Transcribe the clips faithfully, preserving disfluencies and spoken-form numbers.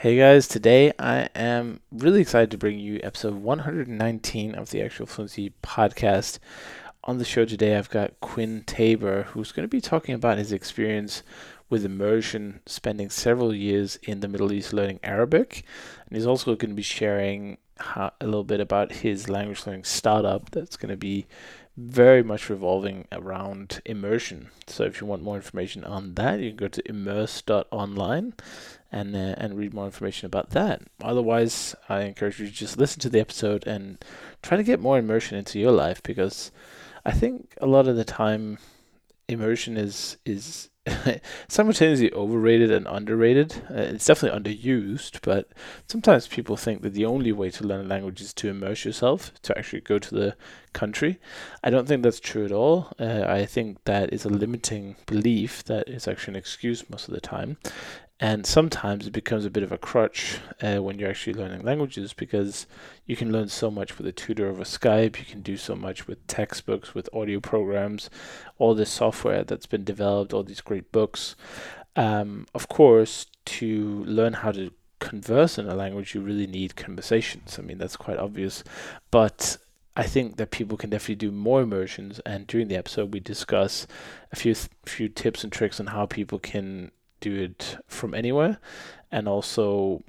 Hey guys, today I am really excited to bring you episode one hundred nineteen of the Actual Fluency podcast. On the show today, I've got Quinn Tabor, who's going to be talking about his experience with immersion, spending several years in the Middle East learning Arabic. And he's also going to be sharing how, a little bit about his language learning startup that's going to be very much revolving around immersion. So if you want more information on that, you can go to immerse dot online and uh, and read more information about that. Otherwise, I encourage you to just listen to the episode and try to get more immersion into your life, because I think a lot of the time immersion is is simultaneously overrated and underrated. Uh, it's definitely underused, but sometimes people think that the only way to learn a language is to immerse yourself, to actually go to the country. I don't think that's true at all. Uh, I think that is a limiting belief that is actually an excuse most of the time. And sometimes it becomes a bit of a crutch uh, when you're actually learning languages, because you can learn so much with a tutor over Skype. You can do so much with textbooks, with audio programs, all this software that's been developed, all these great books. Um, of course, to learn how to converse in a language, you really need conversations. I mean, that's quite obvious. But I think that people can definitely do more immersions. And during the episode, we discuss a few th- few tips and tricks on how people can do it from anywhere, and also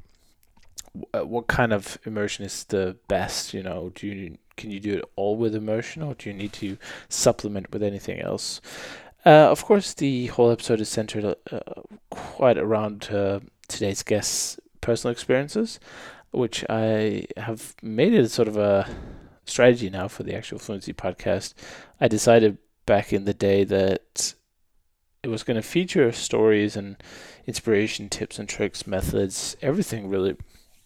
uh, what kind of immersion is the best. You know, do you can you do it all with immersion, or do you need to supplement with anything else? Uh, of course, the whole episode is centered uh, quite around uh, today's guest's personal experiences, which I have made it sort of a strategy now for the Actual Fluency podcast. I decided back in the day that it was going to feature stories and inspiration, tips and tricks, methods, everything really.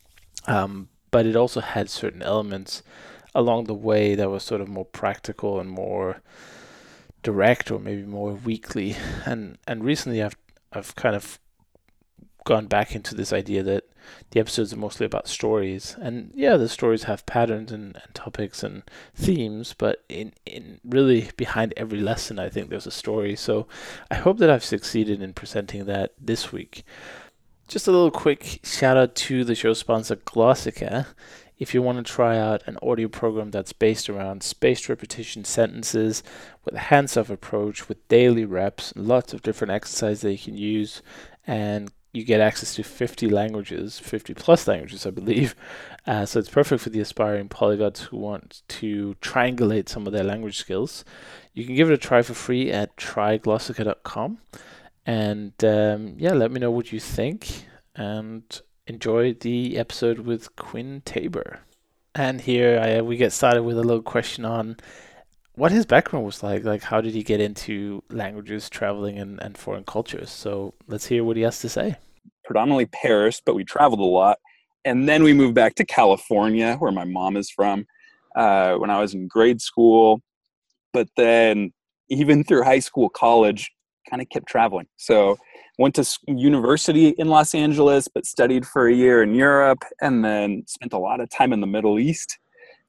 Um, but it also had certain elements along the way that was sort of more practical and more direct, or maybe more weekly. And and recently, I've I've kind of gone back into this idea that the episodes are mostly about stories. And yeah, the stories have patterns and, and topics and themes, but in, in really behind every lesson, I think there's a story. So I hope that I've succeeded in presenting that this week. Just a little quick shout out to the show sponsor, Glossica. If you want to try out an audio program that's based around spaced repetition sentences with a hands-off approach, with daily reps, lots of different exercises that you can use, and you get access to fifty languages, fifty plus languages, I believe. Uh, so it's perfect for the aspiring polyglots who want to triangulate some of their language skills. You can give it a try for free at try glossica dot com. And um, yeah, let me know what you think, and enjoy the episode with Quinn Tabor. And here I, we get started with a little question on what his background was like. Like, how did he get into languages, traveling, and, and foreign cultures? So let's hear what he has to say. Predominantly Paris, but we traveled a lot. And then we moved back to California, where my mom is from, uh, when I was in grade school. But then even through high school, college, kind of kept traveling. So went to university in Los Angeles, but studied for a year in Europe, and then spent a lot of time in the Middle East.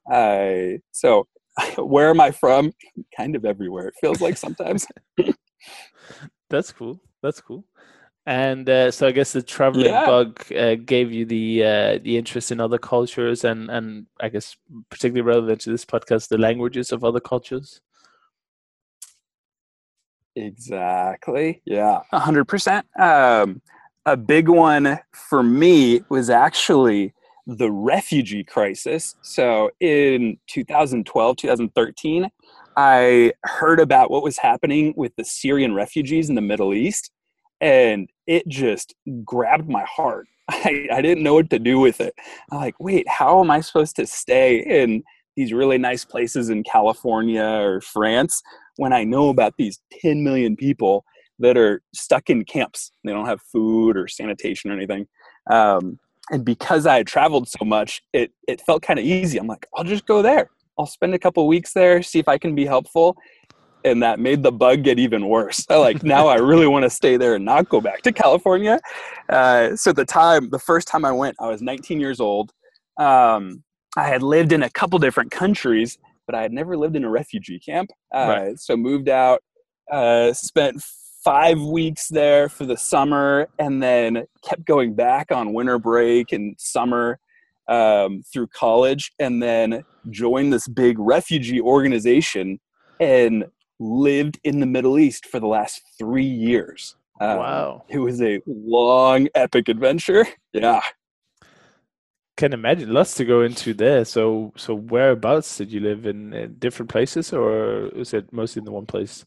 Uh, so where am I from? Kind of everywhere, it feels like sometimes. That's cool. That's cool. And uh, so I guess the traveling Yeah, bug uh, gave you the uh, the interest in other cultures, and, and I guess particularly relevant to this podcast, the languages of other cultures. exactly. Yeah, one hundred percent. Um, a big one for me was actually the refugee crisis. So in two thousand twelve, two thousand thirteen, I heard about what was happening with the Syrian refugees in the Middle East, and it just grabbed my heart. I, I didn't know what to do with it. I'm like, wait, how am I supposed to stay in these really nice places in California or France when I know about these ten million people that are stuck in camps? They don't have food or sanitation or anything. Um, and because I had traveled so much, it, it felt kind of easy. I'm like, I'll just go there. I'll spend a couple weeks there, see if I can be helpful. And that made the bug get even worse. I like, now I really want to stay there and not go back to California. Uh, so the time, the first time I went, I was nineteen years old. Um, I had lived in a couple different countries, but I had never lived in a refugee camp. Right. Uh, so moved out, uh, spent five weeks there for the summer, and then kept going back on winter break and summer um, through college, and then joined this big refugee organization and lived in the Middle East for the last three years. Um, Wow. It was a long, epic adventure. Yeah. Can imagine. Lots to go into there. So, so whereabouts did you live in, in different places, or is it mostly in the one place?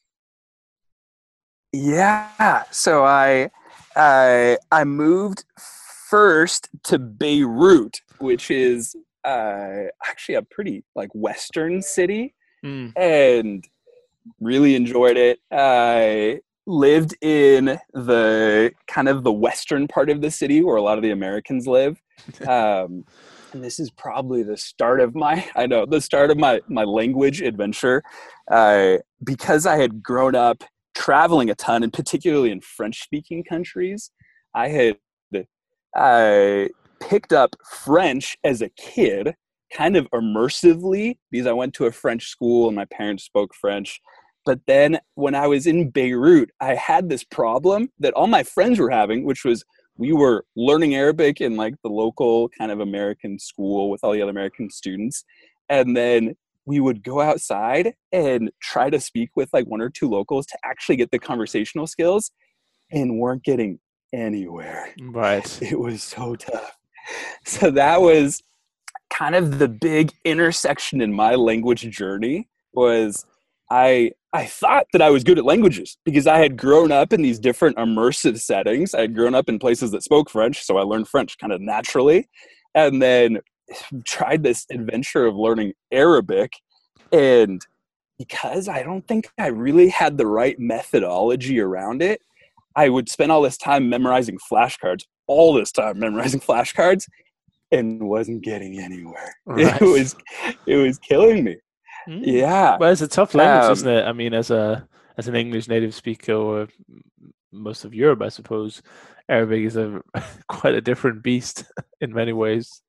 Yeah. So I, I, I moved first to Beirut, which is uh, actually a pretty like Western city, Mm. and really enjoyed it. I lived in the kind of the western part of the city where a lot of the Americans live. Um, and this is probably the start of my, I know, the start of my, my language adventure. Uh, because I had grown up traveling a ton, and particularly in French-speaking countries, I had I picked up French as a kid, kind of immersively, because I went to a French school and my parents spoke French. But then when I was in Beirut, I had this problem that all my friends were having, which was we were learning Arabic in like the local kind of American school with all the other American students. And then we would go outside and try to speak with like one or two locals to actually get the conversational skills, and weren't getting anywhere. Right. It was so tough. So that was kind of the big intersection in my language journey. Was I I thought that I was good at languages because I had grown up in these different immersive settings. I had grown up in places that spoke French, so I learned French kind of naturally. And then tried this adventure of learning Arabic, and because I don't think I really had the right methodology around it, I would spend all this time memorizing flashcards, all this time memorizing flashcards, and wasn't getting anywhere. Right. It was, it was killing me. Mm. Yeah. Well, it's a tough language, Um, isn't it? I mean, as a as an English native speaker, or m- most of Europe, I suppose, Arabic is a quite a different beast in many ways.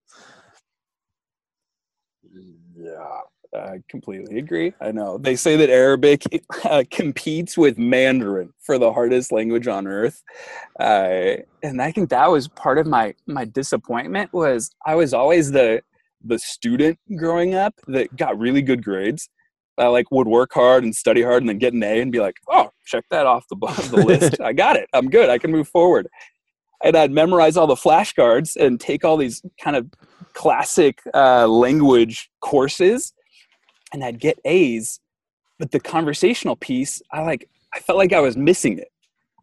yeah, I completely agree. I know they say that Arabic uh, competes with Mandarin for the hardest language on earth, uh, and I think that was part of my my disappointment. Was I was always the the student growing up that got really good grades. I like would work hard and study hard and then get an A and be like, oh, check that off the the list. I got it. I'm good. I can move forward. And I'd memorize all the flashcards and take all these kind of classic uh, language courses, and I'd get A's. But the conversational piece, I like, I felt like I was missing it.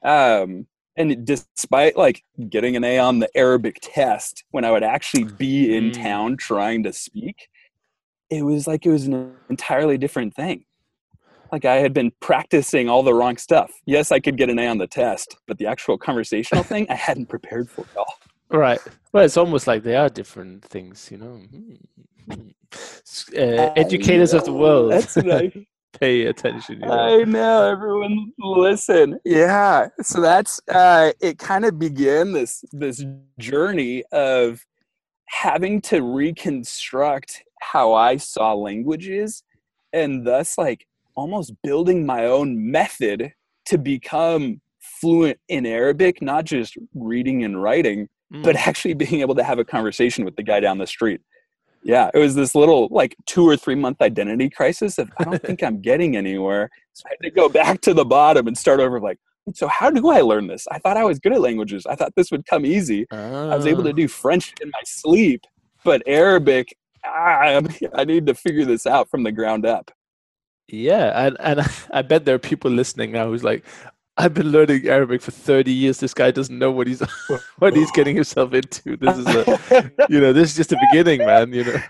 Um, and it, despite like getting an A on the Arabic test, when I would actually be in Mm. town trying to speak, it was like it was an entirely different thing. Like I had been practicing all the wrong stuff. Yes, I could get an A on the test, but the actual conversational thing, I hadn't prepared for at all. Right. Well, it's almost like they are different things, you know. Mm. S- Uh, educators of the world, That's nice. pay attention. You know. I know, everyone listen. Yeah. So that's uh it kind of began this this journey of having to reconstruct how I saw languages, and thus like almost building my own method to become fluent in Arabic, not just reading and writing, Mm. but actually being able to have a conversation with the guy down the street. Yeah, it was this little like two or three month identity crisis of I don't think I'm getting anywhere. So I had to go back to the bottom and start over like, so how do I learn this? I thought I was good at languages. I thought this would come easy. I was able Ah. to do French in my sleep, but Arabic, ah, I need to figure this out from the ground up. Yeah, and and I bet there are people listening now who's like, I've been learning Arabic for thirty years. This guy doesn't know what he's what he's getting himself into. This is a, you know, this is just the beginning, man. You know.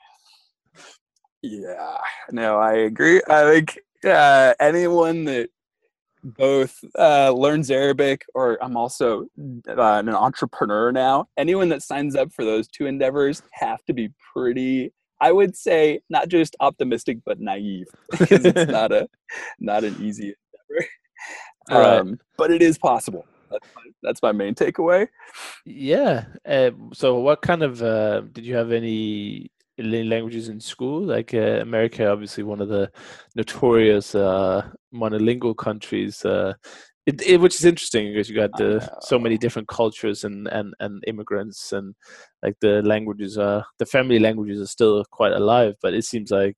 Yeah, no, I agree. I think uh, anyone that both uh, learns Arabic, or I'm also uh, an entrepreneur now, anyone that signs up for those two endeavors have to be pretty, I would say, not just optimistic, but naive, because it's not a not an easy endeavor. Right. Um, but it is possible. That's my, that's my main takeaway. Yeah. Uh, so, what kind of uh, did you have any alien languages in school? Like uh, America, obviously one of the notorious uh, monolingual countries. Uh, it, it, which is interesting because you got I the so many know. different cultures and, and, and immigrants, and like the languages are the family languages are still quite alive. But it seems like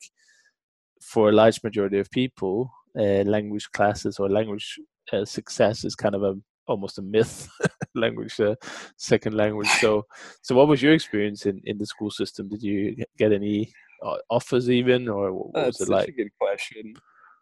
for a large majority of people, uh, language classes or language uh, success is kind of a almost a myth. Language, uh, second language. So, so what was your experience in in the school system? Did you get any uh, offers even, or what was That's it such a like? good question.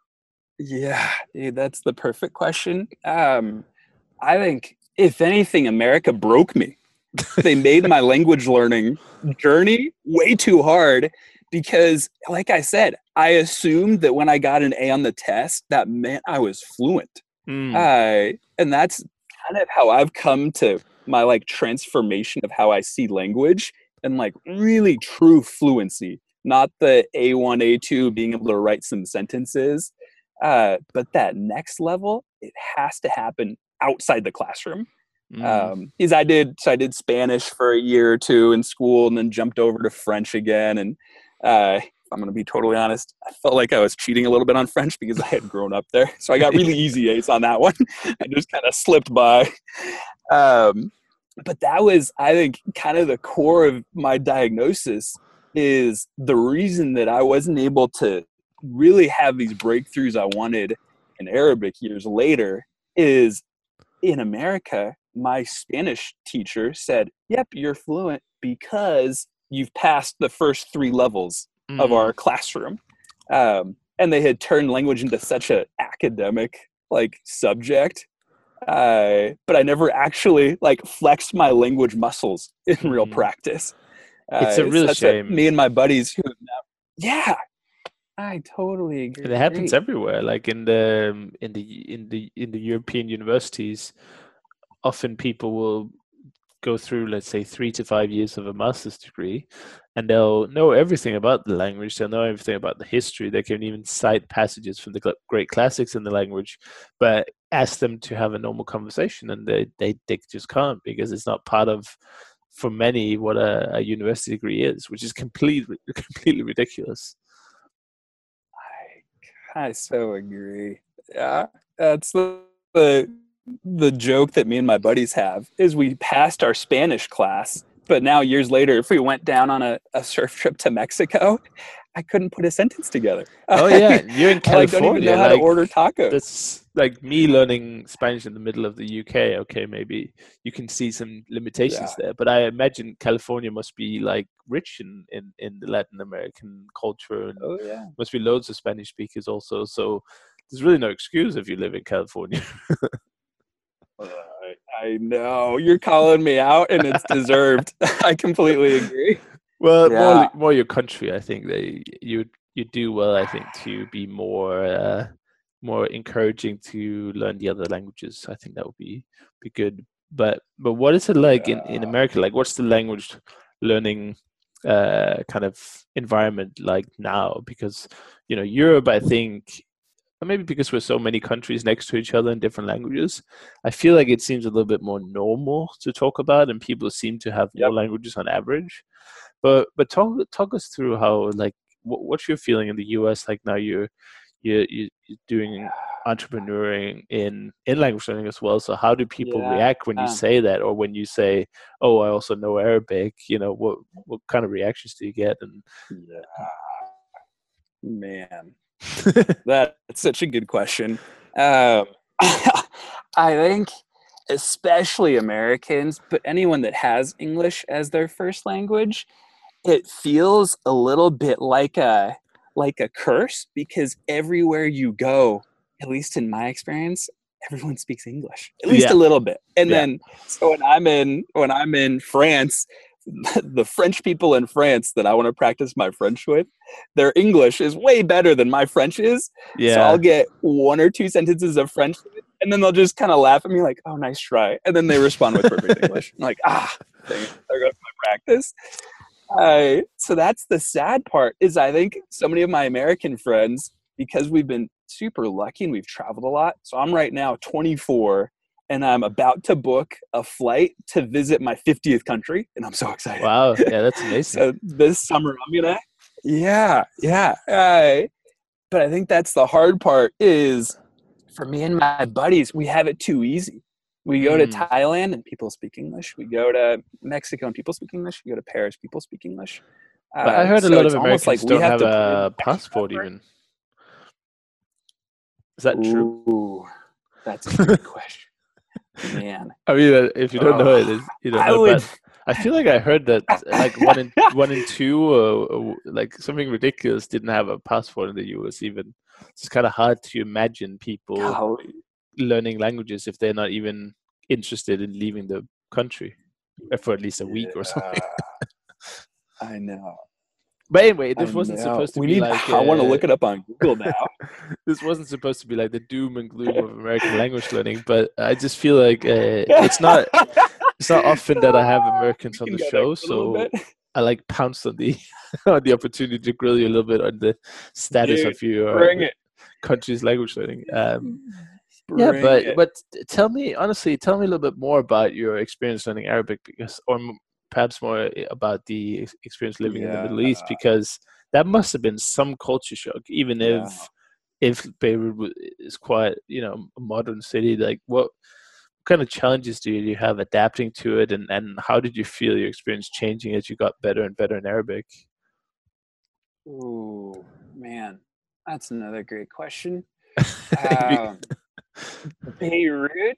Yeah, dude, that's the perfect question. Um, I think if anything, America broke me. They made my language learning journey way too hard because, like I said, I assumed that when I got an A on the test, that meant I was fluent. Mm, Uh, and that's kind of how I've come to my like transformation of how I see language and like really true fluency, not the A one, A two, being able to write some sentences. Uh, but that next level, it has to happen outside the classroom. mm. Um, is I did so I did Spanish for a year or two in school, and then jumped over to French again. And uh, if I'm going to be totally honest, I felt like I was cheating a little bit on French because I had grown up there, so I got really easy A's on that one. I just kind of slipped by. Um, but that was, I think, kind of the core of my diagnosis. Is the reason that I wasn't able to really have these breakthroughs I wanted in Arabic years later is in America, my Spanish teacher said, "Yep, you're fluent because you've passed the first three levels of Mm. our classroom." Um, and they had turned language into such an academic like subject, uh, but I never actually like flexed my language muscles in real Mm. practice. It's a Uh, so real that's what shame. me and my buddies who, yeah, I totally And it happens agree. everywhere. Like in the um, in the in the in the European universities, often people will go through, let's say, three to five years of a master's degree, and they'll know everything about the language. They'll know everything about the history. They can even cite passages from the great classics in the language, but ask them to have a normal conversation, and they they, they just can't because it's not part of, for many, what a, a university degree is, which is completely completely ridiculous. I, I so agree. Yeah, that's the, the the joke that me and my buddies have is we passed our Spanish class, but now years later, if we went down on a, a surf trip to Mexico, I couldn't put a sentence together. Oh yeah, I, you're in I like don't even California. know how to Like order tacos. that's like me learning Spanish in the middle of the U K. Okay, maybe you can see some limitations Yeah. there, but I imagine California must be like rich in in, in the Latin American culture, and Oh yeah. must be loads of Spanish speakers also. So there's really no excuse if you live in California. Uh, I, I know you're calling me out, and it's deserved. I completely agree. Well, more Yeah. more your country. I think they you you do well. I think to be more uh, more encouraging to learn the other languages. I think that would be be good. But but what is it like in in Yeah. America? Like, what's the language learning uh, kind of environment like now? Because you know Europe, I think, or maybe because we're so many countries next to each other in different languages, I feel like it seems a little bit more normal to talk about, and people seem to have more Yep. languages on average. But but talk talk us through how, like, what, what's your feeling in the U S like now? You're you're you're doing entrepreneuring in in language learning as well. So how do people Yeah. react when you say that, or when you say, "Oh, I also know Arabic"? You know, what what kind of reactions do you get? And Yeah. Man. That's such a good question. Um, I think, especially Americans, but anyone that has English as their first language, it feels a little bit like a like a curse because everywhere you go, at least in my experience, everyone speaks English, at least a yeah, little bit. And yeah, then so when I'm in when I'm in France, the French people in France that I want to practice my French with, their English is way better than my French is. So I'll yeah. get one or two sentences of French, and then they'll just kind of laugh at me like, "Oh, nice try," and then they respond with perfect English. I'm like, ah, dang it, there goes my practice. Uh, so that's the sad part is I think so many of my American friends, because we've been super lucky and we've traveled a lot. So I'm right now twenty-four, and I'm about to book a flight to visit my fiftieth country, and I'm so excited. Wow. Yeah, that's amazing. So this summer I'm gonna, yeah, yeah. Uh, but I think that's the hard part is for me and my buddies, we have it too easy. We go to Mm. Thailand and people speak English. We go to Mexico and people speak English. We go to Paris, people speak English. Uh, But I heard a so lot it's of almost like Americans we don't have have to put in a extra passport effort. even. Is that true? Ooh, that's a good question. Man, I mean, uh, if you don't know it, Ugh, it's- you don't I know. would. But I feel like I heard that like one in one in two, uh, uh, like something ridiculous, didn't have a passport in the U S. Even it's kind of hard to imagine people Golly. learning languages if they're not even interested in leaving the country uh, for at least a week or something. Yeah, I know. But anyway, I this wasn't know. supposed to We be need. like. I want to Uh, look it up on Google now. this wasn't supposed to be like the doom and gloom of American language learning, but I just feel like uh, it's not. It's not often that I have Americans We on can the go show, there for a little so bit. I like pounced on the on the opportunity to grill you a little bit on the status Dude, of your bring it. country's language learning. Um, Bring yeah, but it. but tell me honestly, tell me a little bit more about your experience learning Arabic, because, or m- perhaps more about the ex- experience living in the Yeah, Middle East, because that must have been some culture shock, even yeah. if if Beirut w- is quite, you know, a modern city. Like, what kind of challenges do you have adapting to it, and and how did you feel your experience changing as you got better and better in Arabic? Ooh, man, that's another great question. If you- Um, Beirut.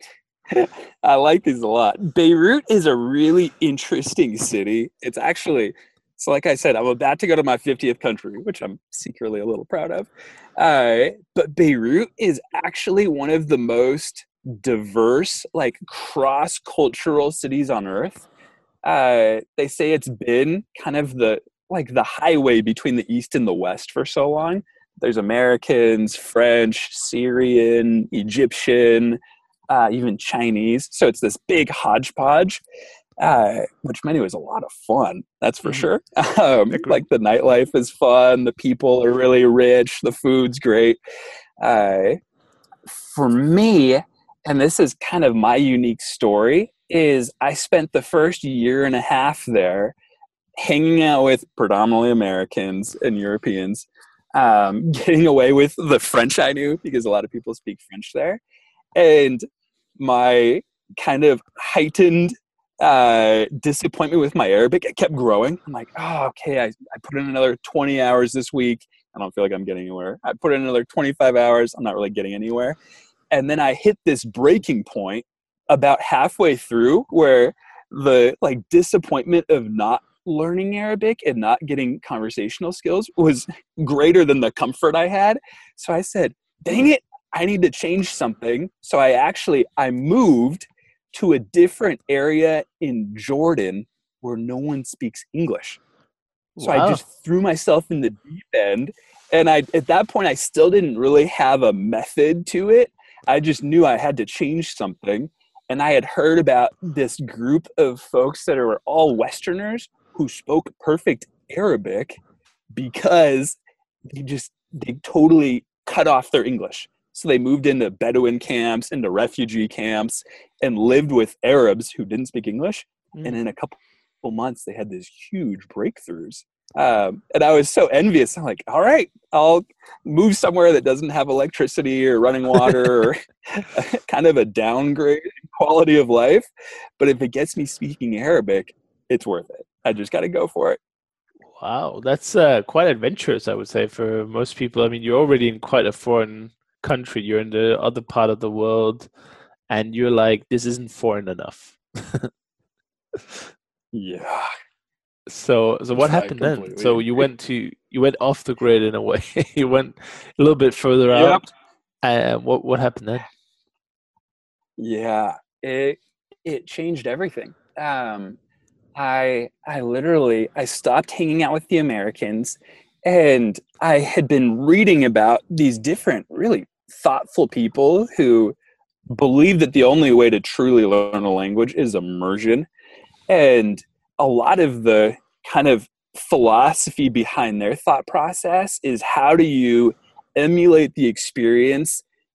I like these a lot. Beirut is a really interesting city. It's actually, so like I said, I'm about to go to my fiftieth country, which I'm secretly a little proud of. Uh, but Beirut is actually one of the most diverse, like cross-cultural cities on earth. Uh, they say it's been kind of the like the highway between the East and the West for so long. There's Americans, French, Syrian, Egyptian, uh, even Chinese. So it's this big hodgepodge, uh, which many was a lot of fun. That's for Mhm. sure. Um, Agree. like the nightlife is fun. The people are really rich. The food's great. Uh, for me, and this is kind of my unique story, is I spent the first year and a half there hanging out with predominantly Americans and Europeans, um, getting away with the French I knew because a lot of people speak French there. And my kind of heightened uh, disappointment with my Arabic, it kept growing. I'm like, oh, okay, I, I put in another twenty hours this week. I don't feel like I'm getting anywhere. I put in another twenty-five hours. I'm not really getting anywhere. And then I hit this breaking point about halfway through where the like disappointment of not learning Arabic and not getting conversational skills was greater than the comfort I had. So I said, dang it, I need to change something. So I actually, I moved to a different area in Jordan where no one speaks English. So I Wow. just threw myself in the deep end. And I, at that point, I still didn't really have a method to it. I just knew I had to change something. And I had heard about this group of folks that were all Westerners who spoke perfect Arabic because they just, they totally cut off their English. So they moved into Bedouin camps, into refugee camps, and lived with Arabs who didn't speak English. Mm. And in a couple months, they had these huge breakthroughs. Um, and I was so envious. I'm like, all right, I'll move somewhere that doesn't have electricity or running water or kind of a downgrade in quality of life. But if it gets me speaking Arabic, it's worth it. I just got to go for it. Wow, that's uh, quite adventurous, I would say, for most people. I mean, you're already in quite a foreign country. You're in the other part of the world, and you're like, this isn't foreign enough. Yeah. So, so what I happened then? completely So you agree. went to you went off the grid in a way. You went a little bit further Yep. out. And what what happened then? Yeah. It it changed everything. Um, I I literally I stopped hanging out with the Americans, and I had been reading about these different really thoughtful people who believe that the only way to truly learn a language is immersion. And a lot of the kind of philosophy behind their thought process is how do you emulate the experience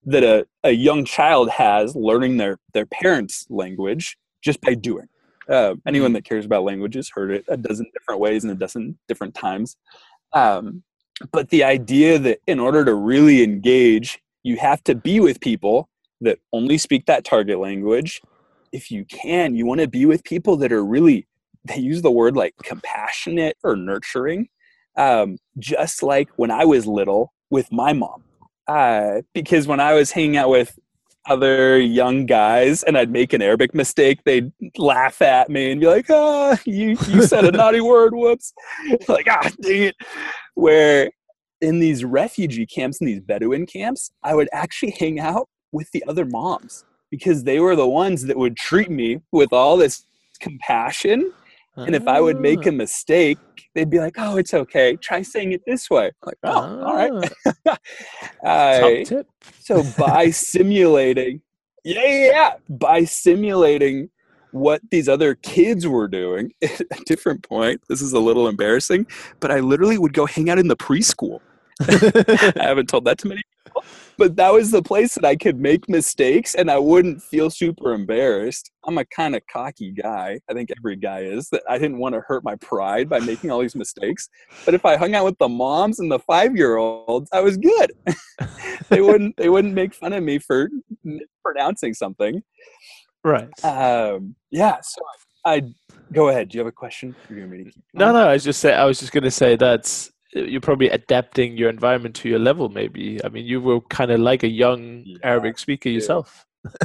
that a, a young child has learning their, their parents' language just by doing. Uh, anyone that cares about languages heard it a dozen different ways and a dozen different times. Um, but the idea that in order to really engage, you have to be with people that only speak that target language. If you can, you want to be with people that are really, they use the word like compassionate or nurturing. Um, just like when I was little with my mom. Uh, because when I was hanging out with other young guys and I'd make an Arabic mistake, they'd laugh at me and be like, ah, you, you said a naughty word, whoops. Like, ah, dang it. Where in these refugee camps, in these Bedouin camps, I would actually hang out with the other moms because they were the ones that would treat me with all this compassion. And if I would make a mistake, they'd be like, oh, it's okay. Try saying it this way. I'm like, oh, ah. all right. uh, Top tip. So by simulating, yeah, yeah, yeah, by simulating what these other kids were doing at a different point, this is a little embarrassing, but I literally would go hang out in the preschool. I haven't told that to many people, but that was the place that I could make mistakes and I wouldn't feel super embarrassed. I'm a kind of cocky guy. I think every guy is, that I didn't want to hurt my pride by making all these mistakes. But if I hung out with the moms and the five-year-olds, I was good. they wouldn't they wouldn't make fun of me for pronouncing something. Right. Um, yeah. So I, I go ahead. Do you have a question? You're gonna keep no, no. I was just say I was just going to say that's. You're probably adapting your environment to your level, maybe. I mean, you were kind of like a young yeah, Arabic speaker yourself.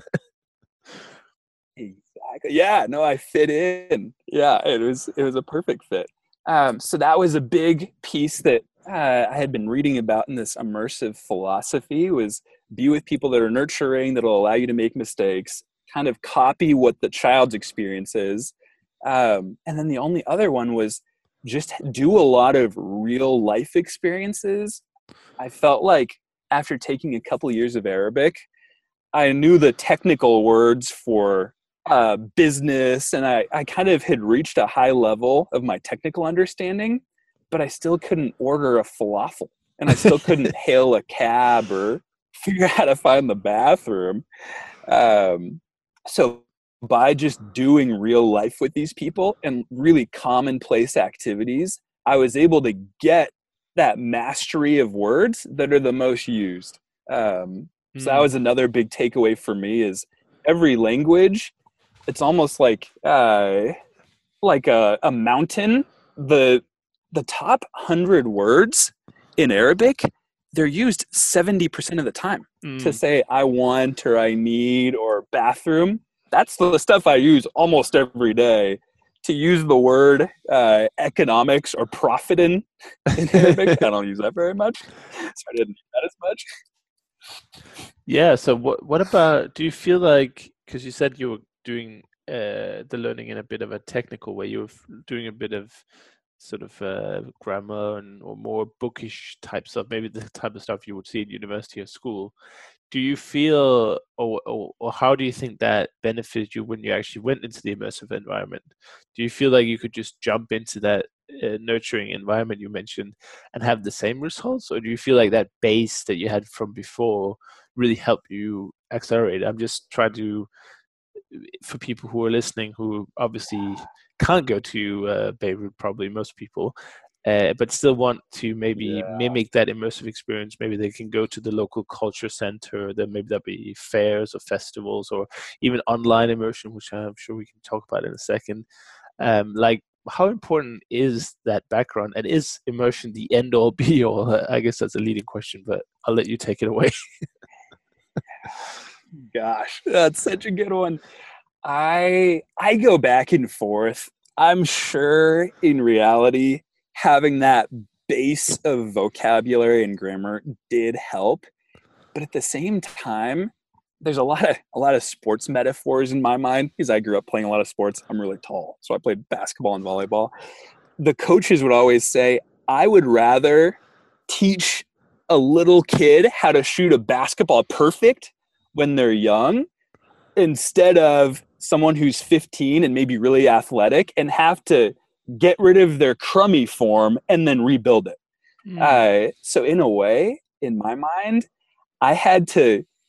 Exactly. Yeah, no, I fit in. Yeah, it was it was a perfect fit. Um, so that was a big piece that uh, I had been reading about in this immersive philosophy, was be with people that are nurturing, that will allow you to make mistakes, kind of copy what the child's experience is. Um, and then the only other one was just do a lot of real life experiences. I felt like after taking a couple of years of Arabic, I knew the technical words for uh, business, and I, I kind of had reached a high level of my technical understanding, but I still couldn't order a falafel, and I still couldn't hail a cab or figure out how to find the bathroom. Um, so by just doing real life with these people and really commonplace activities, I was able to get that mastery of words that are the most used. Um, mm. So that was another big takeaway for me, is every language, it's almost like uh, like a, a mountain. The the top hundred words in Arabic, they're used seventy percent of the time mm. to say I want or I need or bathroom. That's the stuff I use almost every day. To use the word uh, economics or profiting in Arabic, I don't use that very much, so I didn't use that as much. Yeah, so what what about, do you feel like, because you said you were doing uh, the learning in a bit of a technical way, you were doing a bit of sort of uh, grammar and or more bookish type stuff, maybe the type of stuff you would see in university or school. Do you feel, or, or or how do you think that benefited you when you actually went into the immersive environment? Do you feel like you could just jump into that uh, nurturing environment you mentioned and have the same results, or do you feel like that base that you had from before really helped you accelerate? I'm just trying to, for people who are listening who obviously can't go to uh, Beirut, probably most people, uh, but still want to maybe yeah. mimic that immersive experience. Maybe they can go to the local culture center, then maybe there'll be fairs or festivals or even online immersion, which I'm sure we can talk about in a second. Um, like, how important is that background, and is immersion the end all be all? I guess that's a leading question, but I'll let you take it away. Gosh, that's such a good one. I I go back and forth. I'm sure in reality, having that base of vocabulary and grammar did help, but at the same time, there's a lot of a lot of sports metaphors in my mind, because I grew up playing a lot of sports. I'm really tall, so I played basketball and volleyball. The coaches would always say, I would rather teach a little kid how to shoot a basketball perfect when they're young, instead of someone who's fifteen and maybe really athletic and have to get rid of their crummy form and then rebuild it. Mm. Uh, so in a way, in my mind, I had to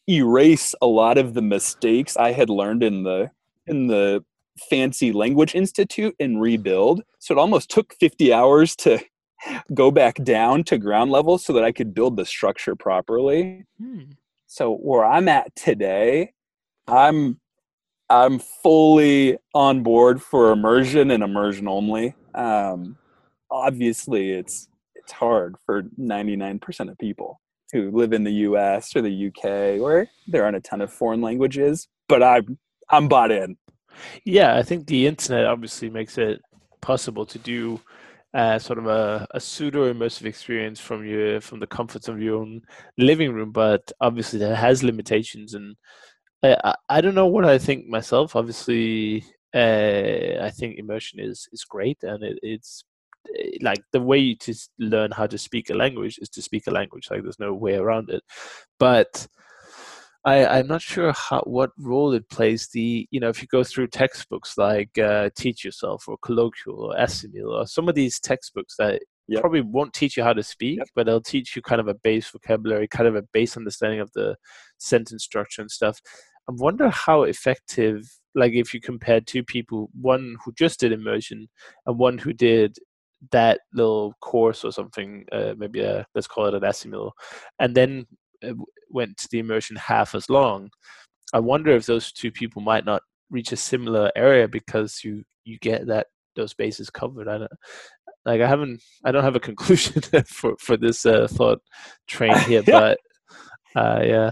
erase a lot of the mistakes I had learned in the in the fancy language institute and rebuild. So it almost took fifty hours to go back down to ground level so that I could build the structure properly. Hmm. So where I'm at today, I'm I'm fully on board for immersion and immersion only. Um, obviously, it's it's hard for ninety-nine percent of people who live in the U S or the U K, where there aren't a ton of foreign languages. But I'm I'm bought in. Yeah, I think the internet obviously makes it possible to do uh, sort of a, a pseudo immersive experience from your from the comforts of your own living room, but obviously that has limitations. And I, I, I don't know what I think myself. Obviously, uh, I think immersion is is great, and it, it's eh, like the way you to s- learn how to speak a language is to speak a language. Like there's no way around it. But I, I'm not sure how what role it plays. The you know if you go through textbooks like uh, Teach Yourself or Colloquial or Essimil or some of these textbooks that Yep. probably won't teach you how to speak, Yep. but they'll teach you kind of a base vocabulary, kind of a base understanding of the sentence structure and stuff. I wonder how effective, like if you compare two people, one who just did immersion and one who did that little course or something, uh, maybe a, let's call it an Essimil, and then uh, went to the immersion half as long. I wonder if those two people might not reach a similar area because you you get that those bases covered. I don't like I haven't I don't have a conclusion for for this uh, thought train here, Yeah. but uh, yeah.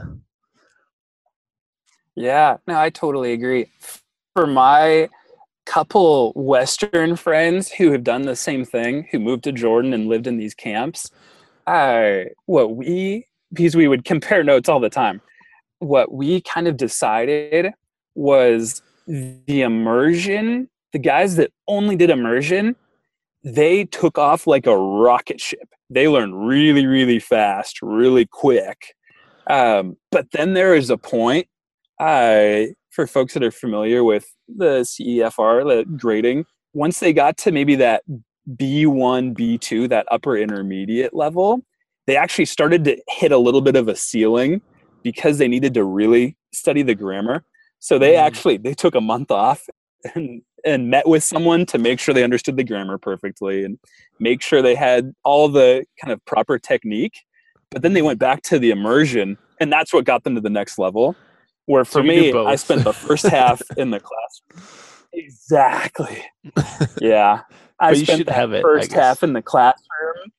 Yeah. No, I totally agree. For my couple Western friends who have done the same thing, who moved to Jordan and lived in these camps, uh, what we, because we would compare notes all the time, what we kind of decided was the immersion, the guys that only did immersion, they took off like a rocket ship. They learned really, really fast, really quick. Um, but then there is a point, uh, for folks that are familiar with the C E F R, the grading, once they got to maybe that B one, B two, that upper intermediate level, they actually started to hit a little bit of a ceiling because they needed to really study the grammar. So they Mm. actually they took a month off and and met with someone to make sure they understood the grammar perfectly and make sure they had all the kind of proper technique. But then they went back to the immersion, and that's what got them to the next level. Where So for you do me, I both. spent the first half in the classroom. Exactly. Yeah. I But you spent should that have it, I first guess. half in the classroom.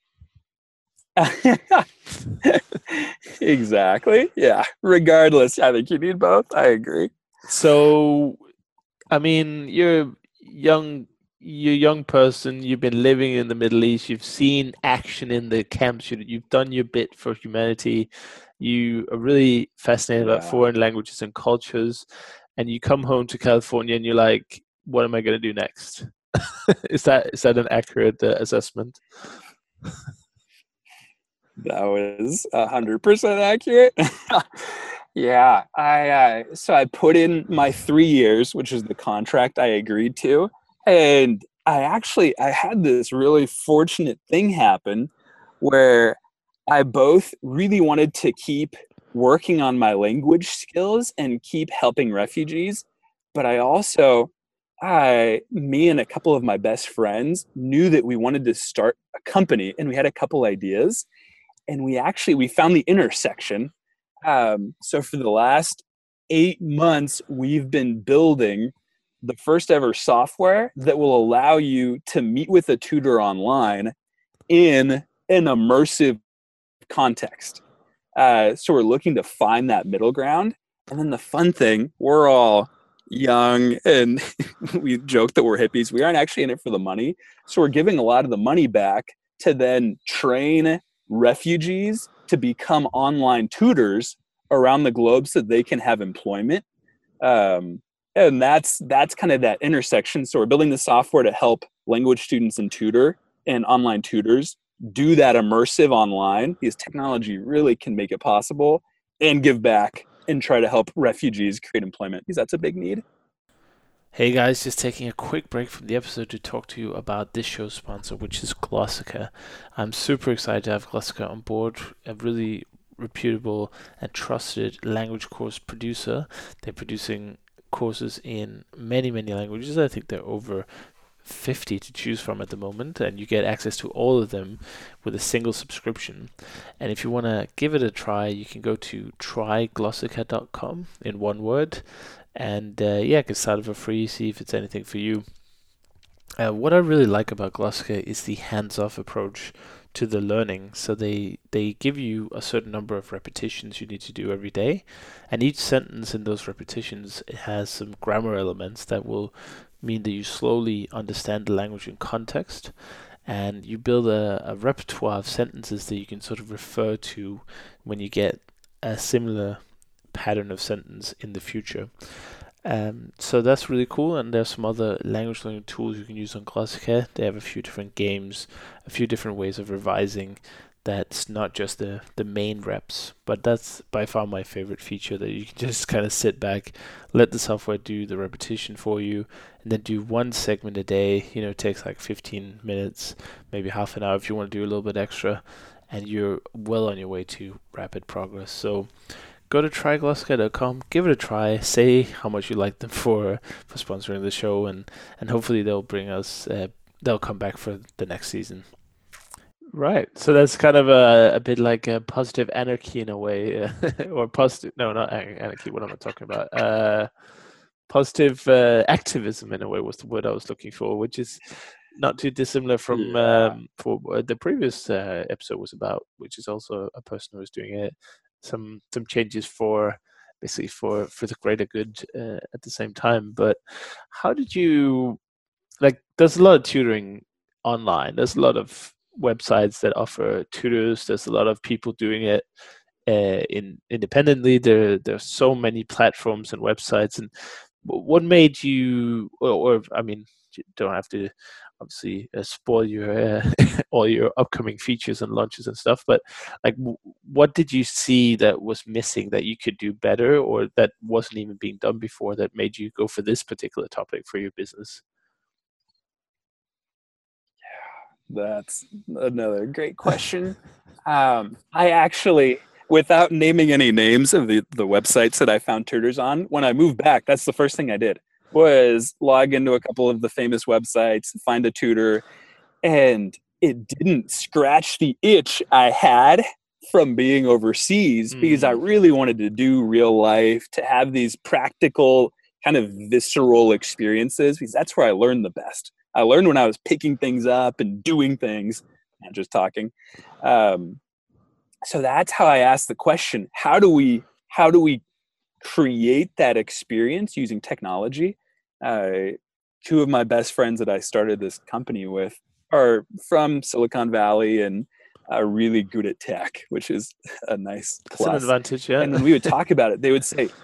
Exactly. Yeah. Regardless, I think you need both. I agree. So, I mean, you're young, you're a young person. You've been living in the Middle East. You've seen action in the camps. You, you've done your bit for humanity. You are really fascinated about Yeah. foreign languages and cultures. And you come home to California, and you're like, "What am I going to do next?" Is that is that an accurate uh, assessment? That was a hundred percent accurate. Yeah, I uh, so I put in my three years, which is the contract I agreed to, and I actually I had this really fortunate thing happen where I both really wanted to keep working on my language skills and keep helping refugees, but I also I me and a couple of my best friends knew that we wanted to start a company and we had a couple ideas and we actually we found the intersection. Um, so for the last eight months, we've been building the first ever software that will allow you to meet with a tutor online in an immersive context. Uh, so we're looking to find that middle ground. And then the fun thing, we're all young and we joke that we're hippies. We aren't actually in it for the money. So we're giving a lot of the money back to then train refugees to become online tutors around the globe so they can have employment. Um, and that's that's kind of that intersection. So we're building the software to help language students and tutor and online tutors do that immersive online because technology really can make it possible and give back and try to help refugees create employment because that's a big need. Hey guys, just taking a quick break from the episode to talk to you about this show's sponsor, which is Glossika. I'm super excited to have Glossika on board. I've really reputable and trusted language course producer. They're producing courses in many, many languages. I think they're over fifty to choose from at the moment, and you get access to all of them with a single subscription. And if you want to give it a try, you can go to try glossika dot com in one word, and uh, yeah, get started for free, see if it's anything for you. Uh, what I really like about Glossika is the hands-off approach to the learning. So they they give you a certain number of repetitions you need to do every day, and each sentence in those repetitions has some grammar elements that will mean that you slowly understand the language in context, and you build a, a repertoire of sentences that you can sort of refer to when you get a similar pattern of sentence in the future. Um, so that's really cool, and there's some other language learning tools you can use on Glossika. They have a few different games, a few different ways of revising. That's not just the, the main reps, but that's by far my favorite feature, that you can just kind of sit back, let the software do the repetition for you, and then do one segment a day. You know, it takes like fifteen minutes, maybe half an hour if you want to do a little bit extra, and you're well on your way to rapid progress. So go to try glossika dot com, give it a try, say how much you like them for for sponsoring the show, and, and hopefully they'll bring us, uh, they'll come back for the next season. Right. So that's kind of a, a bit like a positive anarchy in a way, uh, or positive, no, not anarchy, what am I talking about? Uh, positive uh, activism in a way was the word I was looking for, which is not too dissimilar from Yeah. um, for what the previous uh, episode was about, which is also a person who was doing it, some some changes for basically for, for the greater good uh, at the same time. But how did you, like, there's a lot of tutoring online. There's a lot of websites that offer tutors. There's a lot of people doing it uh, in independently. There there's so many platforms and websites. And what made you, or, or I mean, you don't have to obviously uh, spoil your uh, all your upcoming features and launches and stuff, but like, w- what did you see that was missing that you could do better, or that wasn't even being done before, that made you go for this particular topic for your business? That's another great question. um, I actually, without naming any names of the, the websites that I found tutors on, when I moved back, that's the first thing I did, was log into a couple of the famous websites, find a tutor, and it didn't scratch the itch I had from being overseas, because I Mm. really wanted to do real life, to have these practical kind of visceral experiences, because that's where I learned the best. I learned when I was picking things up and doing things, not just talking. Um, so that's how I asked the question: How do we how do we create that experience using technology? Uh, two of my best friends that I started this company with are from Silicon Valley and are really good at tech, which is a nice That's an plus. advantage, yeah. And when we would talk about it, they would say,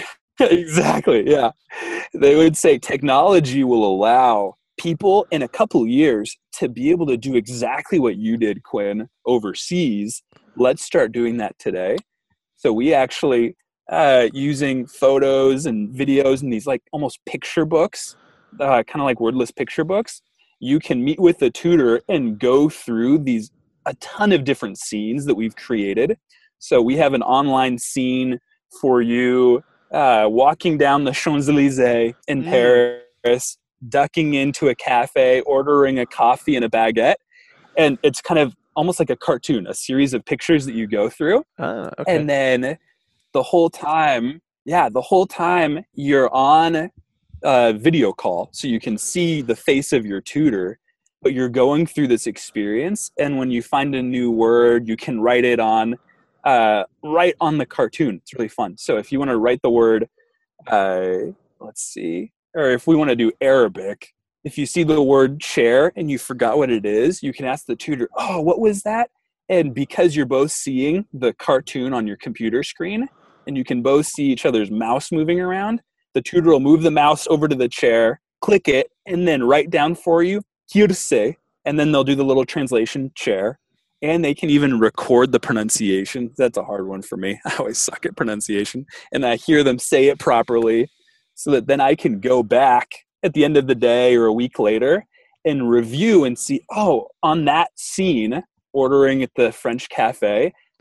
exactly, yeah. They would say technology will allow people in a couple years to be able to do exactly what you did, Quinn, overseas. Let's start doing that today. So we actually, uh, using photos and videos and these like almost picture books, uh, kind of like wordless picture books, you can meet with a tutor and go through these a ton of different scenes that we've created. So we have an online scene for you uh, walking down the Champs-Élysées in Mm. Paris, ducking into a cafe, ordering a coffee and a baguette. And it's kind of almost like a cartoon, a series of pictures that you go through. Ah, okay. And then the whole time, yeah, the whole time you're on a video call, so you can see the face of your tutor, but you're going through this experience. And when you find a new word, you can write it on, uh, right on the cartoon. It's really fun. So if you want to write the word, uh, let's see, or if we want to do Arabic, if you see the word chair and you forgot what it is, you can ask the tutor, oh, what was that? And because you're both seeing the cartoon on your computer screen and you can both see each other's mouse moving around, the tutor will move the mouse over to the chair, click it, and then write down for you, kirse, and then they'll do the little translation, chair. And they can even record the pronunciation. That's a hard one for me. I always suck at pronunciation. And I hear them say it properly so that then I can go back at the end of the day or a week later and review and see, oh, on that scene, ordering at the French cafe,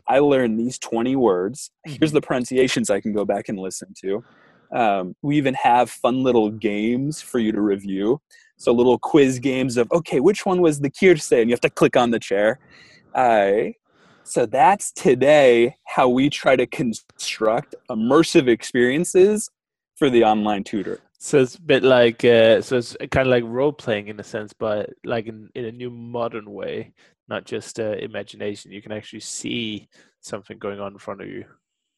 I learned these twenty words. Mm-hmm. Here's the pronunciations I can go back and listen to. Um, we even have fun little games for you to review. So little quiz games of, okay, which one was the Kirse? And you have to click on the chair. Uh, so that's today how we try to construct immersive experiences for the online tutor. So it's a bit like, uh, so it's kind of like role playing in a sense, but like in, in a new modern way, not just uh, imagination. You can actually see something going on in front of you.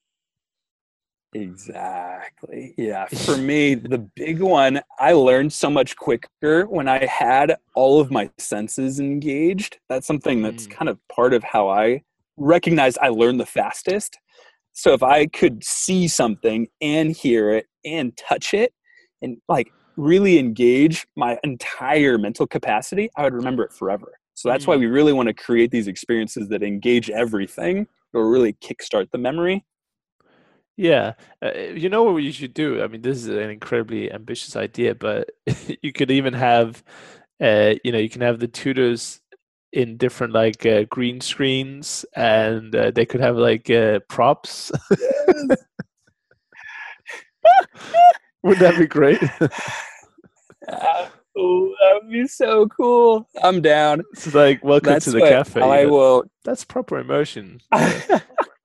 Exactly. Yeah. For me, the big one, I learned so much quicker when I had all of my senses engaged. That's something that's Mm. kind of part of how I recognize I learn the fastest. So if I could see something and hear it and touch it and like really engage my entire mental capacity, I would remember it forever. So that's why Mm. we really want to create these experiences that engage everything or really kickstart the memory. Yeah, uh, you know what you should do? I mean, this is an incredibly ambitious idea, but you could even have, uh, you know, you can have the tutors in different like uh, green screens, and uh, they could have like uh, props. Yes. Wouldn't that be great? Uh, oh, that would be so cool. I'm down. It's like, welcome to That's the what cafe. I You know, will. that's proper immersion. You know?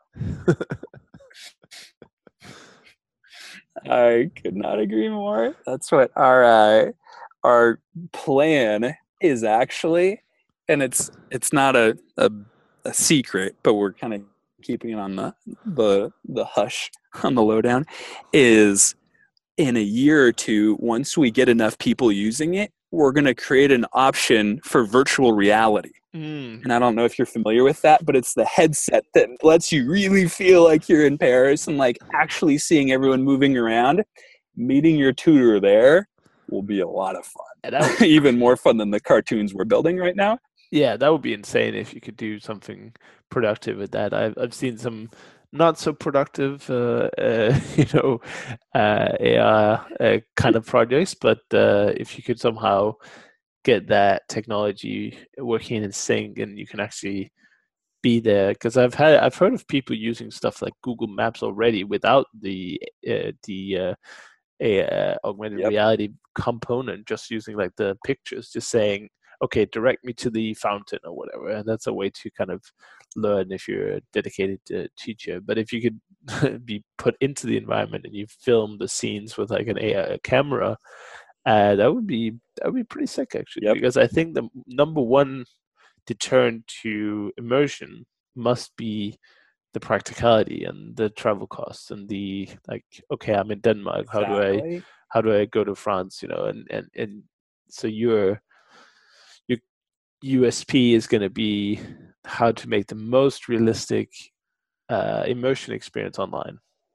I could not agree more. That's what our uh, our plan is actually, and it's it's not a, a a secret, but we're kind of keeping it on the the the hush on the lowdown. Is in a year or two, once we get enough people using it, we're going to create an option for virtual reality. Mm. And I don't know if you're familiar with that, but it's the headset that lets you really feel like you're in Paris and like actually seeing everyone moving around. Meeting your tutor there will be a lot of And that fun. would, Even more fun than the cartoons we're building right now. yeah, that would be insane if you could do something productive with that. I've I've seen some not so productive, uh, uh, you know, uh, A R uh, kind of projects, but uh, if you could somehow get that technology working in sync and you can actually be there, because I've had I've heard of people using stuff like Google Maps already without the uh, the uh, a uh, augmented Yep. reality component, just using like the pictures, just saying, okay, direct me to the fountain or whatever. And that's a way to kind of learn if you're a dedicated uh, teacher. But if you could be put into the environment and you film the scenes with like an A I camera, uh, that would be that would be pretty sick actually. Yep. Because I think the number one deterrent to immersion must be the practicality and the travel costs and the like, okay, I'm in Denmark, how do I Exactly. how do I go to France, you know, and and and so your your U S P is going to be how to make the most realistic uh, immersion experience online.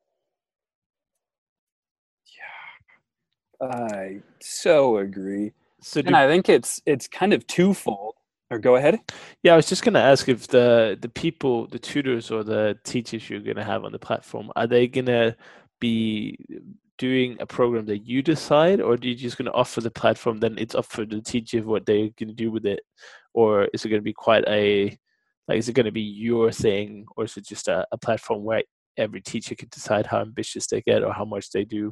I so agree. So And do I think it's it's kind of twofold. Or go ahead. yeah, I was just going to ask if the the people, the tutors or the teachers you're going to have on the platform, are they going to be doing a program that you decide, or are you just going to offer the platform, then it's up for the teacher what they're going to do with it? Or is it going to be quite a, like, is it going to be your thing, or is it just a, a platform where every teacher can decide how ambitious they get or how much they do?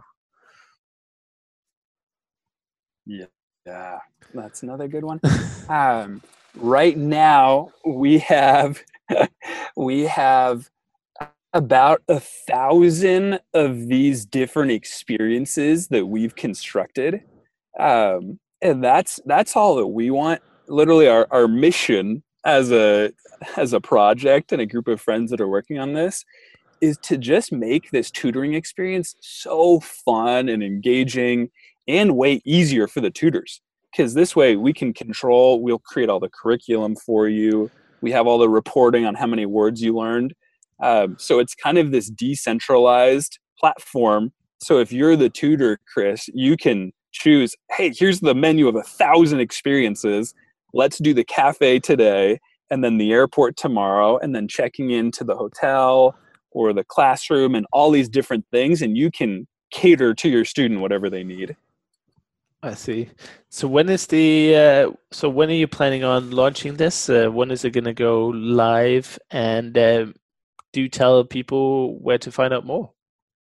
Yeah. Yeah. That's another good one. Um, right now we have we have about a thousand of these different experiences that we've constructed, um, and that's that's all that we want. Literally, our, our mission as a as a project and a group of friends that are working on this is to just make this tutoring experience so fun and engaging and way easier for the tutors. Because this way we can control, we'll create all the curriculum for you. We have all the reporting on how many words you learned. Um, so it's kind of this decentralized platform. So if you're the tutor, Chris, you can choose, hey, here's the menu of a thousand experiences. Let's do the cafe today, and then the airport tomorrow, and then checking into the hotel or the classroom and all these different things, and you can cater to your student whatever they need. I see. So when is the uh, so when are you planning on launching this? Uh, when is it going to go live? And um, do tell people where to find out more.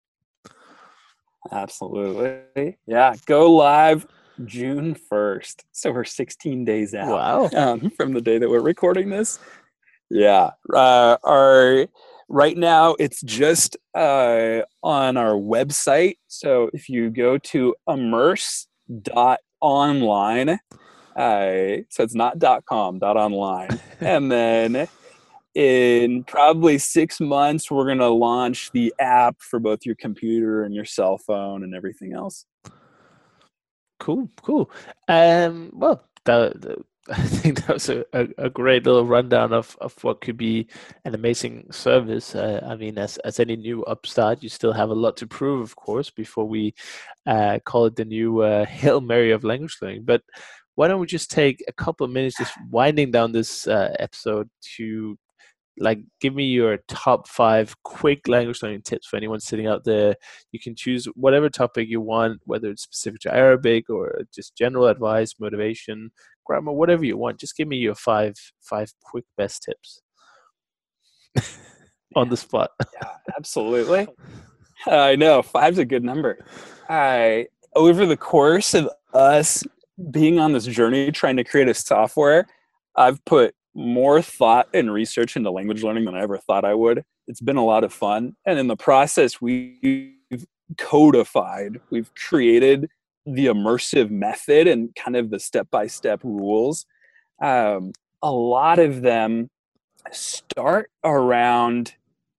Absolutely. Yeah. Go live June first. So we're sixteen days out Wow. um, from the day that we're recording this. Yeah. Uh, our right now it's just uh, on our website. So if you go to immerse dot online, uh, so it's not dot com, dot online, and then in probably six months, we're going to launch the app for both your computer and your cell phone and everything else. Cool, cool. Um, well, that, that, I think that was a, a, a great little rundown of, of what could be an amazing service. Uh, I mean, as, as any new upstart, you still have a lot to prove, of course, before we uh, call it the new uh, Hail Mary of language learning. But why don't we just take a couple of minutes just winding down this uh, episode to like give me your top five quick language learning tips for anyone sitting out there. You can choose whatever topic you want, whether it's specific to Arabic or just general advice, motivation, grammar, whatever you want. Just give me your five five quick best tips on the spot. Yeah, absolutely. I know five's a good number. I over the course of us being on this journey trying to create a software, I've put more thought and research into language learning than I ever thought I would. It's been a lot of fun. And in the process, we've codified, we've created the immersive method and kind of the step-by-step rules. Um, a lot of them start around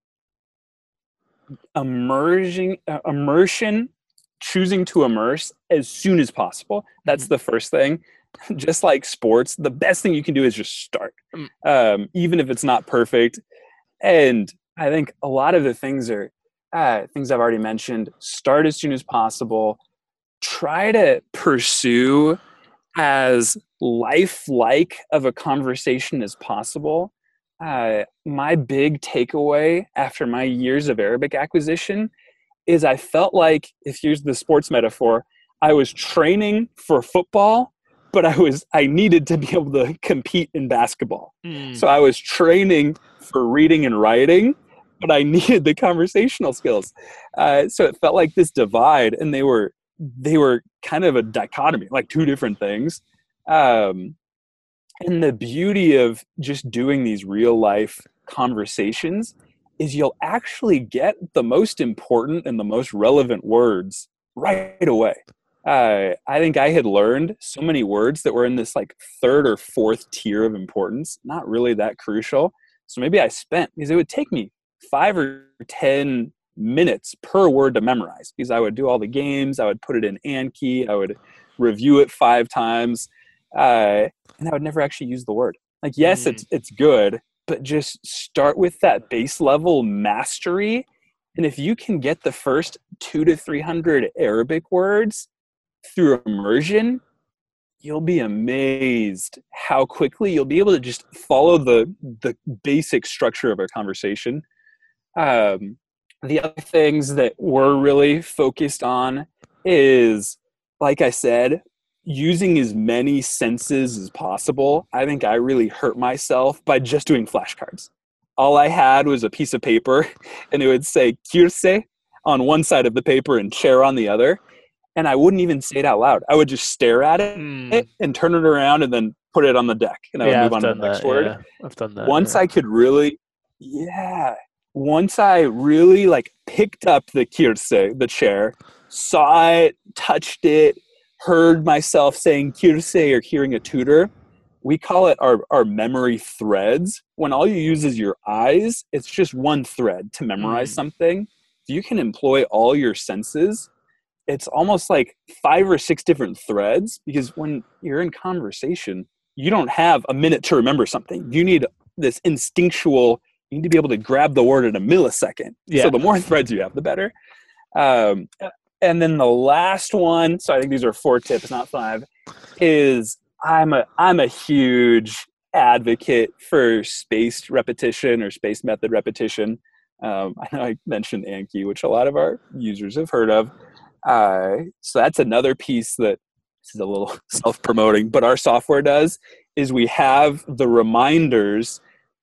immersion, uh, immersion, choosing to immerse as soon as possible. That's the first thing. Just like sports, the best thing you can do is just start, um, even if it's not perfect. And I think a lot of the things are uh, things I've already mentioned. Start as soon as possible. Try to pursue as lifelike of a conversation as possible. Uh, my big takeaway after my years of Arabic acquisition is I felt like, if you use the sports metaphor, I was training for football, but I was I needed to be able to compete in basketball. Mm. So I was training for reading and writing, but I needed the conversational skills. Uh, so it felt like this divide, and they were they were kind of a dichotomy, like two different things. Um, and the beauty of just doing these real life conversations is you'll actually get the most important and the most relevant words right away. Uh, I think I had learned so many words that were in this like third or fourth tier of importance, not really that crucial. So maybe I spent, because it would take me five or ten minutes per word to memorize, because I would do all the games, I would put it in Anki, I would review it five times, uh, and I would never actually use the word. Like, yes, mm. it's it's good, but just start with that base level mastery. And if you can get the first two to three hundred Arabic words through immersion, you'll be amazed how quickly you'll be able to just follow the the basic structure of a conversation. Um, the other things that we're really focused on is, like I said, using as many senses as possible. I think I really hurt myself by just doing flashcards. All I had was a piece of paper, and it would say "kirse" on one side of the paper and "chair" on the other. And I wouldn't even say it out loud. I would just stare at it mm. and turn it around and then put it on the deck. And I would yeah, move I've on to the next that, word. Yeah. I've done that. Once yeah. I could really, yeah. Once I really like picked up the kirse, the chair, saw it, touched it, heard myself saying kirse or hearing a tutor, we call it our, our memory threads. When all you use is your eyes, it's just one thread to memorize mm. something. If you can employ all your senses, it's almost like five or six different threads, because when you're in conversation, you don't have a minute to remember something. You need this instinctual, you need to be able to grab the word in a millisecond. Yeah. So the more threads you have, the better. Um, and then the last one, so I think these are four tips, not five, is I'm a I'm a huge advocate for spaced repetition or spaced method repetition. Um, I know I mentioned Anki, which a lot of our users have heard of. Uh, so that's another piece that, this is a little self-promoting, but our software does, is we have the reminders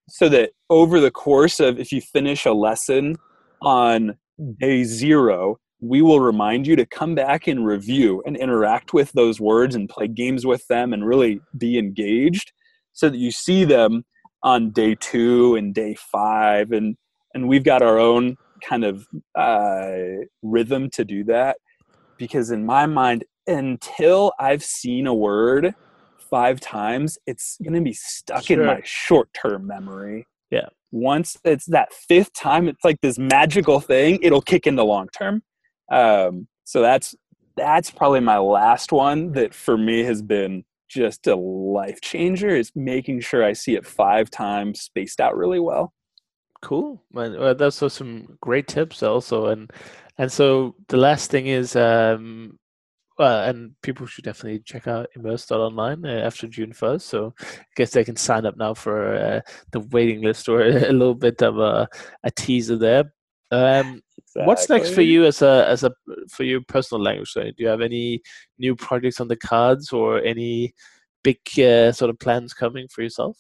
so that over the course of, if you finish a lesson on day zero, we will remind you to come back and review and interact with those words and play games with them and really be engaged, so that you see them on day two and day five. And and we've got our own kind of uh, rhythm to do that, because in my mind, until I've seen a word five times, it's going to be stuck Sure. in my short-term memory. Yeah. Once it's that fifth time, it's like this magical thing. It'll kick into long-term. Um, so that's that's probably my last one that for me has been just a life changer, is making sure I see it five times spaced out really well. Cool. Man, well, those are some great tips also. And and so the last thing is, um, well, and people should definitely check out immerse dot online uh, after June first. So I guess they can sign up now for uh, the waiting list, or a little bit of a, a teaser there. Um, Exactly. What's next for you as a as a for your personal language learning? Do you have any new projects on the cards, or any big uh, sort of plans coming for yourself?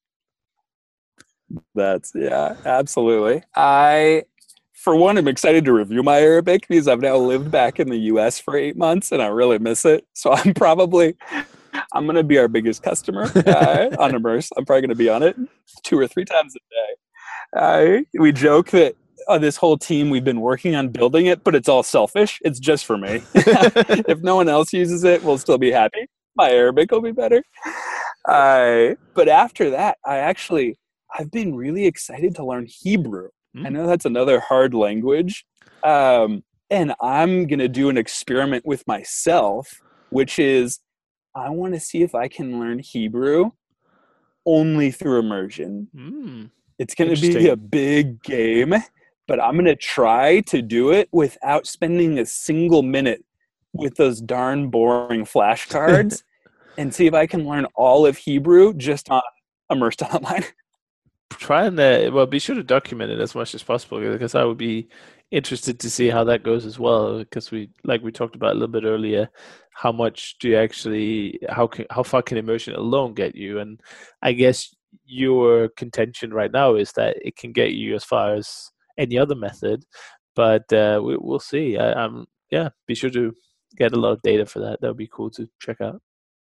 That's yeah, absolutely. I, for one, am excited to review my Arabic, because I've now lived back in the U S for eight months and I really miss it. So I'm probably I'm going to be our biggest customer uh, on Immerse. I'm probably going to be on it two or three times a day. Uh, we joke that uh, this whole team, we've been working on building it, but it's all selfish. It's just for me. If no one else uses it, we'll still be happy. My Arabic will be better. Uh, but after that, I actually, I've been really excited to learn Hebrew. Mm. I know that's another hard language. Um, and I'm going to do an experiment with myself, which is I want to see if I can learn Hebrew only through immersion. Mm. It's going to be a big game, but I'm going to try to do it without spending a single minute with those darn boring flashcards and see if I can learn all of Hebrew just on Immersed Online. Try and, uh, well, be sure to document it as much as possible, because I would be interested to see how that goes as well. Because we, like we talked about a little bit earlier, how much do you actually, how can, how far can immersion alone get you? And I guess your contention right now is that it can get you as far as any other method, but uh, we, we'll see. I, I'm, yeah, be sure to get a lot of data for that. That would be cool to check out.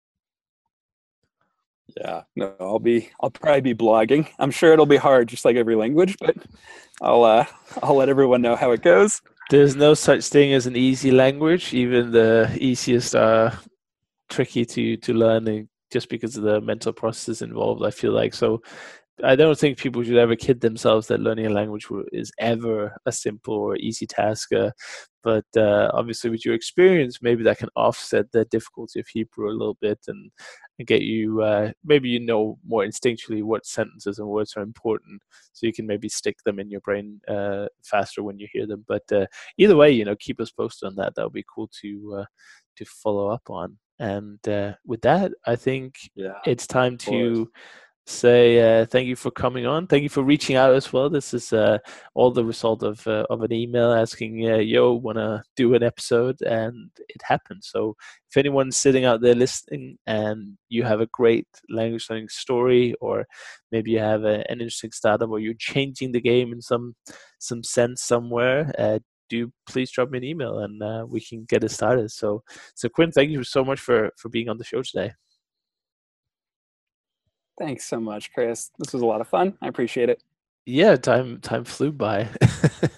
Yeah, no, I'll be, I'll probably be blogging. I'm sure it'll be hard, just like every language, but I'll, uh, I'll let everyone know how it goes. There's no such thing as an easy language. Even the easiest are tricky to, to learn, just because of the mental processes involved, I feel like. So I don't think people should ever kid themselves that learning a language is ever a simple or easy task. Uh, but uh, obviously, with your experience, maybe that can offset the difficulty of Hebrew a little bit, and, and get you, uh, maybe you know more instinctually what sentences and words are important, so you can maybe stick them in your brain uh, faster when you hear them. But uh, either way, you know, keep us posted on that. That would be cool to uh, to follow up on. And uh, with that, I think yeah, it's time to say uh, thank you for coming on. Thank you for reaching out as well. This is uh, all the result of uh, of an email asking, uh, yo, want to do an episode, and it happened. So if anyone's sitting out there listening and you have a great language learning story, or maybe you have a, an interesting startup, or you're changing the game in some some sense somewhere, uh, do please drop me an email, and uh, we can get it started. So, so Quinn, thank you so much for for being on the show today. Thanks so much, Chris. This was a lot of fun. I appreciate it. Yeah, time time flew by.